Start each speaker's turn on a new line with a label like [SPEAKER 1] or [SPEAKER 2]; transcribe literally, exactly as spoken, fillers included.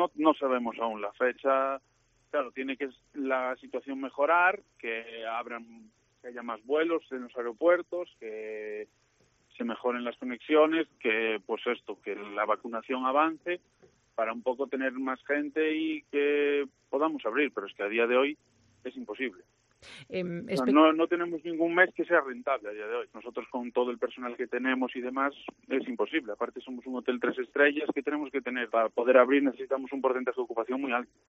[SPEAKER 1] no, no sabemos aún la fecha. Claro, tiene que la situación mejorar, que abran, que haya más vuelos en los aeropuertos, que se mejoren las conexiones, que pues esto, que la vacunación avance para un poco tener más gente y que podamos abrir, pero es que a día de hoy es imposible.
[SPEAKER 2] Eh,
[SPEAKER 1] o sea, no, no tenemos ningún mes que sea rentable a día de hoy. Nosotros con todo el personal que tenemos y demás es imposible. Aparte somos un hotel tres estrellas que tenemos que tener para poder abrir, necesitamos un porcentaje de ocupación muy alto.